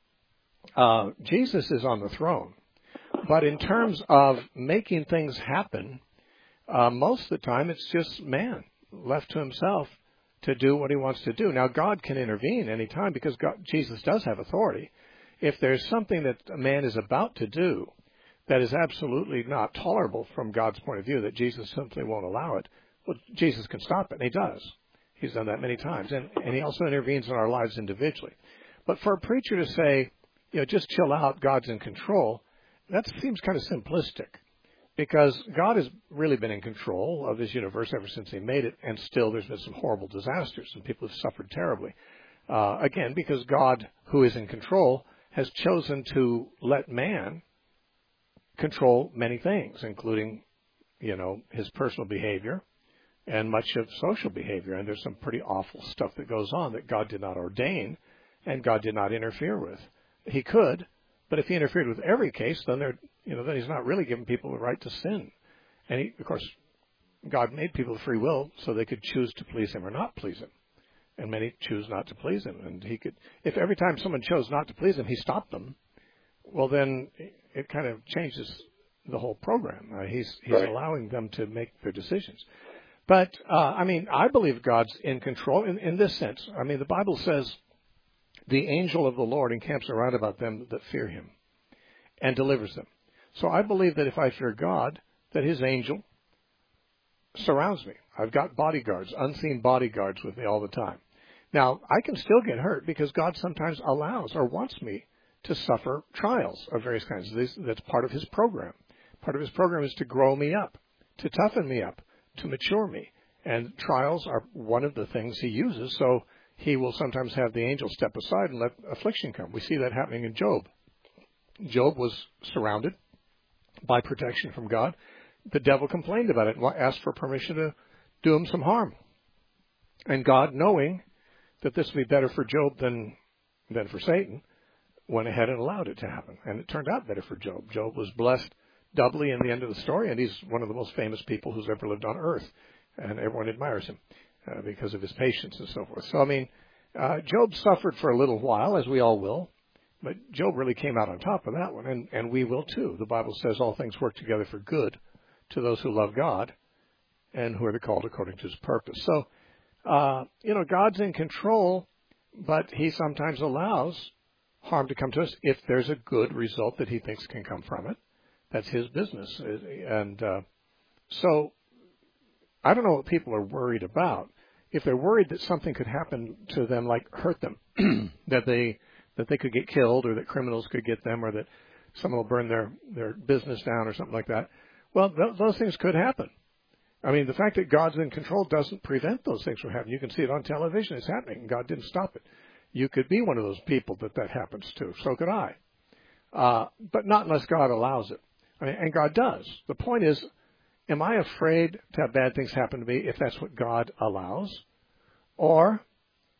uh, Jesus is on the throne. But in terms of making things happen, uh, most of the time it's just man left to himself to do what he wants to do. Now, God can intervene any time because God, Jesus does have authority. If there's something that a man is about to do that is absolutely not tolerable from God's point of view, that Jesus simply won't allow it, well, Jesus can stop it, and he does. He's done that many times. And, and he also intervenes in our lives individually. But for a preacher to say, you know, just chill out, God's in control, that seems kind of simplistic, because God has really been in control of his universe ever since he made it, and still there's been some horrible disasters, and people have suffered terribly. Uh, again, because God, who is in control, has chosen to let man control many things, including, you know, his personal behavior and much of social behavior. And there's some pretty awful stuff that goes on that God did not ordain and God did not interfere with. He could, but if he interfered with every case, then there, you know, then he's not really giving people the right to sin. And he, of course, God made people of free will so they could choose to please him or not please him. And many choose not to please him. And he could, if every time someone chose not to please him, he stopped them, well, then it kind of changes the whole program. Uh, he's he's right. allowing them to make their decisions. But, uh, I mean, I believe God's in control in, in this sense. I mean, the Bible says the angel of the Lord encamps around about them that fear him and delivers them. So I believe that if I fear God, that his angel surrounds me. I've got bodyguards, unseen bodyguards with me all the time. Now, I can still get hurt because God sometimes allows or wants me to suffer trials of various kinds. That's part of his program. Part of his program is to grow me up, to toughen me up, to mature me. And trials are one of the things he uses, so he will sometimes have the angel step aside and let affliction come. We see that happening in Job. Job was surrounded by protection from God. The devil complained about it and asked for permission to do him some harm. And God, knowing that this would be better for Job than than for Satan, went ahead and allowed it to happen. And it turned out better for Job. Job was blessed doubly in the end of the story, and he's one of the most famous people who's ever lived on earth. And everyone admires him uh, because of his patience and so forth. So, I mean, uh, Job suffered for a little while, as we all will. But Job really came out on top of that one, and, and we will too. The Bible says all things work together for good to those who love God and who are called according to his purpose. So, uh, you know, God's in control, but he sometimes allows harm to come to us if there's a good result that he thinks can come from it. That's his business. And uh, so I don't know what people are worried about. If they're worried that something could happen to them, like hurt them, that they that they could get killed, or that criminals could get them, or that someone will burn their, their business down or something like that, well, th- those things could happen. I mean, the fact that God's in control doesn't prevent those things from happening. You can see it on television. It's happening, and God didn't stop it. You could be one of those people that that happens to. So could I. Uh, but not unless God allows it. I mean, and God does. The point is, am I afraid to have bad things happen to me if that's what God allows? Or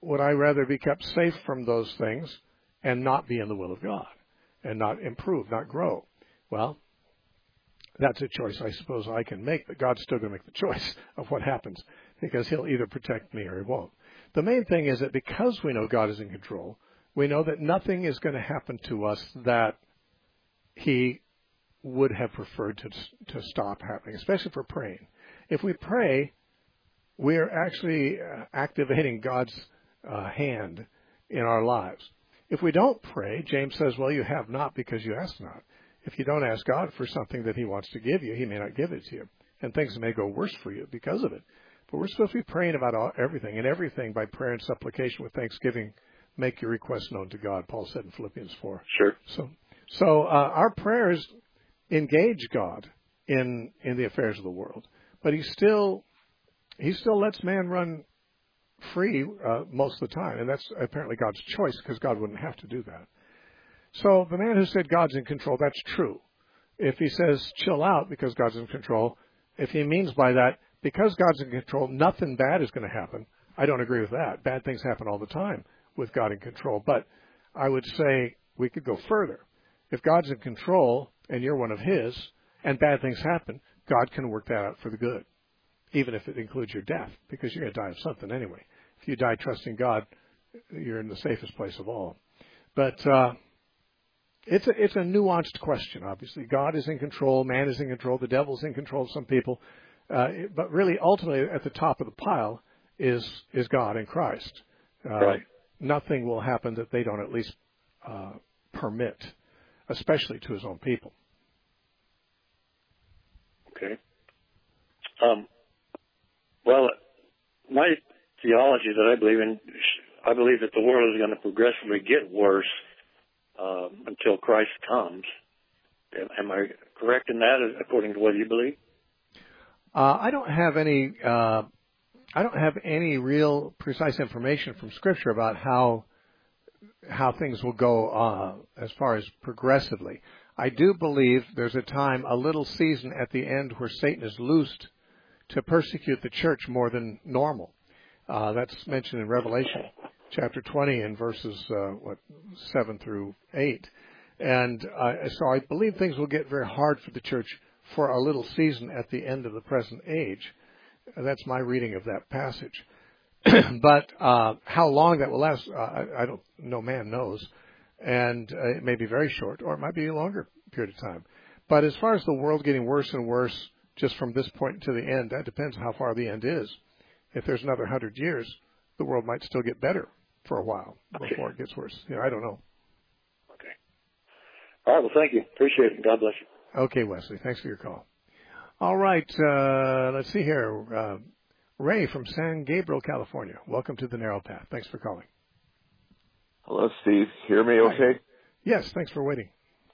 would I rather be kept safe from those things and not be in the will of God and not improve, not grow? Well, that's a choice I suppose I can make, but God's still going to make the choice of what happens because he'll either protect me or he won't. The main thing is that because we know God is in control, we know that nothing is going to happen to us that he would have preferred to to stop happening, especially for praying. If we pray, we are actually uh, activating God's uh, hand in our lives. If we don't pray, James says, well, you have not because you ask not. If you don't ask God for something that he wants to give you, he may not give it to you. And things may go worse for you because of it. But we're supposed to be praying about all, everything, and everything by prayer and supplication with thanksgiving. Make your requests known to God, Paul said in Philippians four. Sure. So, so uh, our prayers engage God in in the affairs of the world, but he still he still lets man run free uh, most of the time, and that's apparently God's choice because God wouldn't have to do that. So the man who said God's in control, that's true. If he says chill out because God's in control, if he means by that because God's in control, nothing bad is going to happen, I don't agree with that. Bad things happen all the time with God in control, but I would say we could go further. If God's in control and you're one of his and bad things happen, God can work that out for the good, even if it includes your death, because you're going to die of something anyway. If you die trusting God, you're in the safest place of all. But uh, it's a, it's a nuanced question, obviously. God is in control, man is in control, the devil's in control of some people. Uh, but really, ultimately, at the top of the pile is is God and Christ. Uh, right. Nothing will happen that they don't at least uh, permit, especially to his own people. Okay. Um, well, my theology that I believe in, I believe that the world is going to progressively get worse uh, until Christ comes. Am I correct in that, according to what you believe? Uh, I don't have any. Uh, I don't have any real precise information from Scripture about how how things will go uh, as far as progressively. I do believe there's a time, a little season at the end where Satan is loosed to persecute the church more than normal. Uh, that's mentioned in Revelation chapter twenty in verses uh, what seven through eight. And uh, so I believe things will get very hard for the church for a little season at the end of the present age. That's my reading of that passage. But uh, how long that will last, uh, I, I don't. No man knows, and uh, it may be very short, or it might be a longer period of time. But as far as the world getting worse and worse, just from this point to the end, that depends on how far the end is. If there's another hundred years, the world might still get better for a while before it gets worse. You know, I don't know. Okay. All right. Well, thank you. Appreciate it. God bless you. Okay, Wesley. Thanks for your call. All right. Uh, let's see here. Uh, Ray from San Gabriel, California. Welcome to the Narrow Path. Thanks for calling. Hello, Steve. Hear me okay? Hi. Yes, thanks for waiting.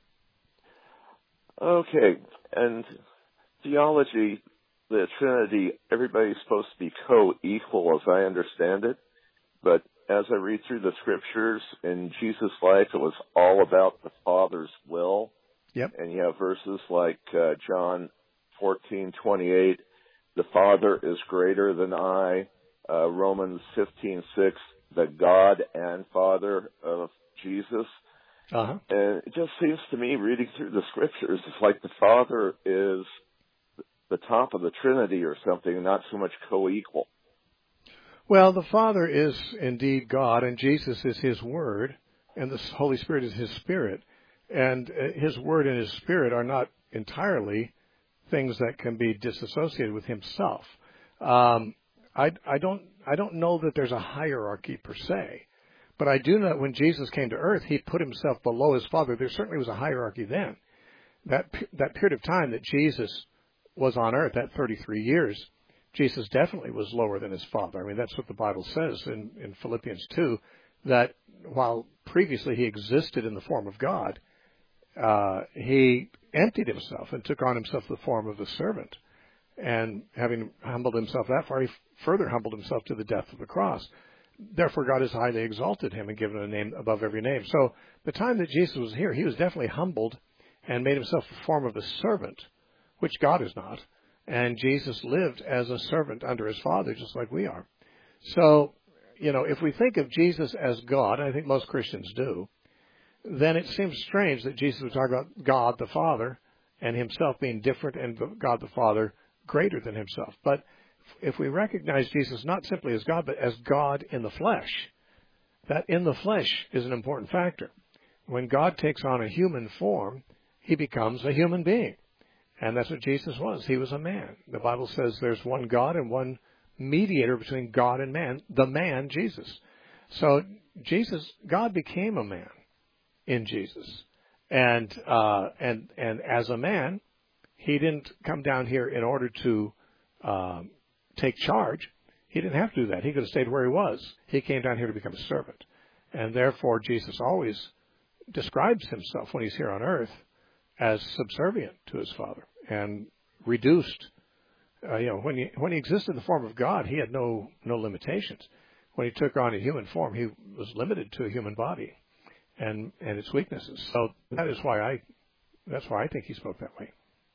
Okay. And theology, the Trinity, everybody's supposed to be co-equal as I understand it. But as I read through the scriptures, in Jesus' life, it was all about the Father's will. Yep. And you have verses like uh, John fourteen twenty-eight, the Father is greater than I. Uh, Romans fifteen six, the God and Father of Jesus. Uh-huh. And it just seems to me, reading through the scriptures, it's like the Father is the top of the Trinity or something, not so much co-equal. Well, the Father is indeed God, and Jesus is his Word, and the Holy Spirit is his Spirit. And his Word and his Spirit are not entirely things that can be disassociated with himself. Um, I, I don't I don't know that there's a hierarchy per se, but I do know that when Jesus came to earth, he put himself below his Father. There certainly was a hierarchy then. That that period of time that Jesus was on earth, that thirty-three years, Jesus definitely was lower than his Father. I mean, that's what the Bible says in, in Philippians two, that while previously he existed in the form of God, uh, he emptied himself and took on himself the form of a servant. And having humbled himself that far, he further humbled himself to the death of the cross. Therefore, God has highly exalted him and given him a name above every name. So the time that Jesus was here, he was definitely humbled and made himself the form of a servant, which God is not. And Jesus lived as a servant under his Father, just like we are. So, you know, if we think of Jesus as God, I think most Christians do, then it seems strange that Jesus would talk about God the Father and himself being different and God the Father greater than himself. But if we recognize Jesus not simply as God, but as God in the flesh, that in the flesh is an important factor. When God takes on a human form, he becomes a human being. And that's what Jesus was. He was a man. The Bible says there's one God and one mediator between God and man, the man, Jesus. So Jesus, God became a man in Jesus. And, uh, and, and as a man, he didn't come down here in order to, um, take charge. He didn't have to do that. He could have stayed where he was. He came down here to become a servant. And therefore, Jesus always describes himself when he's here on earth as subservient to his Father and reduced. Uh, you know, when he when he existed in the form of God, he had no no limitations. When he took on a human form, he was limited to a human body and and its weaknesses. So that is why I that's why I think he spoke that way.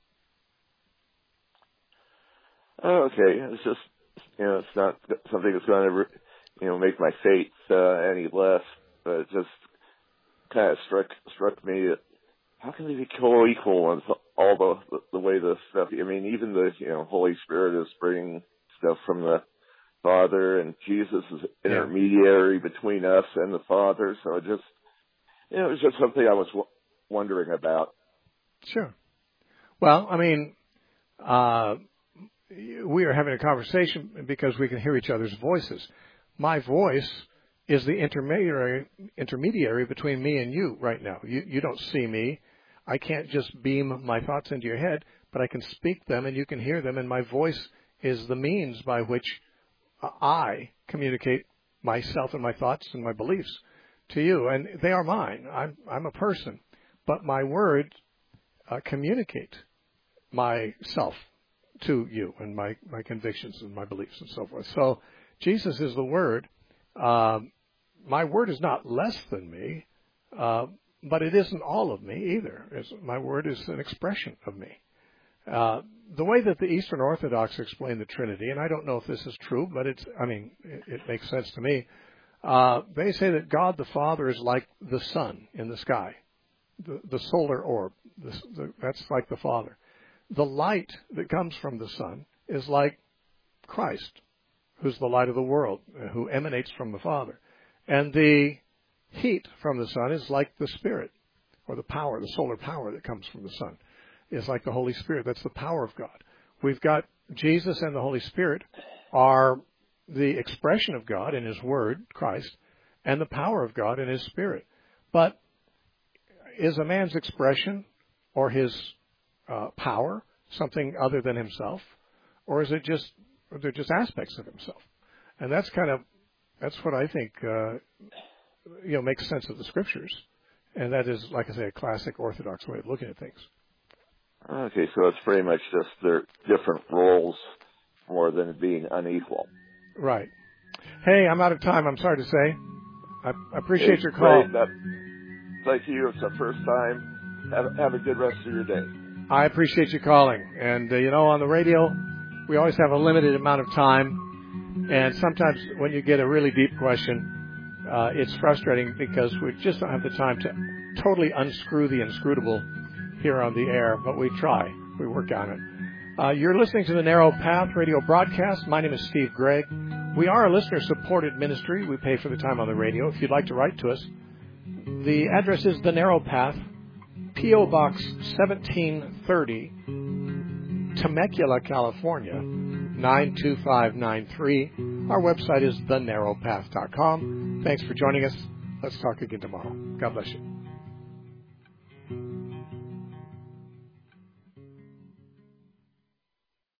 Oh, okay, it's just, you know, it's not something that's going to, you know, make my faith uh, any less. But it just kind of struck struck me that how can they be co-equal in all the the way the stuff? I mean, even the you know Holy Spirit is bringing stuff from the Father, and Jesus is intermediary yeah. between us and the Father. So it just, you know, it was just something I was w- wondering about. Sure. Well, I mean, uh, we are having a conversation because we can hear each other's voices. My voice is the intermediary intermediary between me and you right now. You you don't see me. I can't just beam my thoughts into your head, but I can speak them and you can hear them, and my voice is the means by which I communicate myself and my thoughts and my beliefs to you, and they are mine. I'm I'm a person, but my words uh, communicate myself to you and my, my convictions and my beliefs and so forth. So Jesus is the Word. Um, my word is not less than me, uh, but it isn't all of me either. It's, my word is an expression of me. Uh, the way that the Eastern Orthodox explain the Trinity, and I don't know if this is true, but it's, I mean, it, it makes sense to me. Uh, they say that God the Father is like the sun in the sky, the, the solar orb. The, the, that's like the Father. The light that comes from the sun is like Christ, who's the light of the world, who emanates from the Father. And the heat from the sun is like the Spirit, or the power, the solar power that comes from the sun. Is like the Holy Spirit. That's the power of God. We've got Jesus and the Holy Spirit are the expression of God in His Word, Christ, and the power of God in His Spirit. But is a man's expression or his uh, power something other than himself, or is it just they're just aspects of himself? And that's kind of that's what I think uh, you know makes sense of the Scriptures, and that is, like I say, a classic Orthodox way of looking at things. Okay, so it's pretty much just their different roles more than being unequal. Right. Hey, I'm out of time. I'm sorry to say. I, I appreciate it's your call. Great. That, thank you. It's the first time. Have, have a good rest of your day. I appreciate you calling. And, uh, you know, on the radio, we always have a limited amount of time. And sometimes when you get a really deep question, uh, it's frustrating because we just don't have the time to totally unscrew the inscrutable here on the air, but we try. We work on it. Uh, you're listening to the Narrow Path radio broadcast. My name is Steve Gregg. We are a listener-supported ministry. We pay for the time on the radio. If you'd like to write to us, the address is The Narrow Path, P O. Box seventeen thirty, Temecula, California, nine two five nine three. Our website is the narrow path dot com. Thanks for joining us. Let's talk again tomorrow. God bless you.